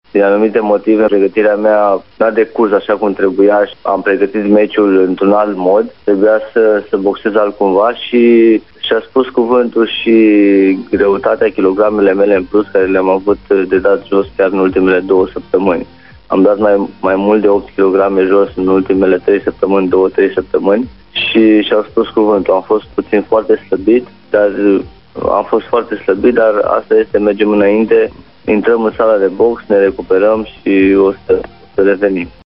din anumite motive, pregătirea mea n-a decurs așa cum trebuia și am pregătit meciul într-un alt mod. Trebuia să boxez altcumva și-a spus cuvântul și greutatea, kilogramele mele în plus, care le-am avut de dat jos chiar în ultimele 2 săptămâni. Am dat mai mult de 8 kg jos în ultimele 3 săptămâni, 2-3 săptămâni și-au spus cuvântul. Am fost puțin foarte slăbit, dar asta este, mergem înainte, intrăm în sala de box, ne recuperăm și o să revenim.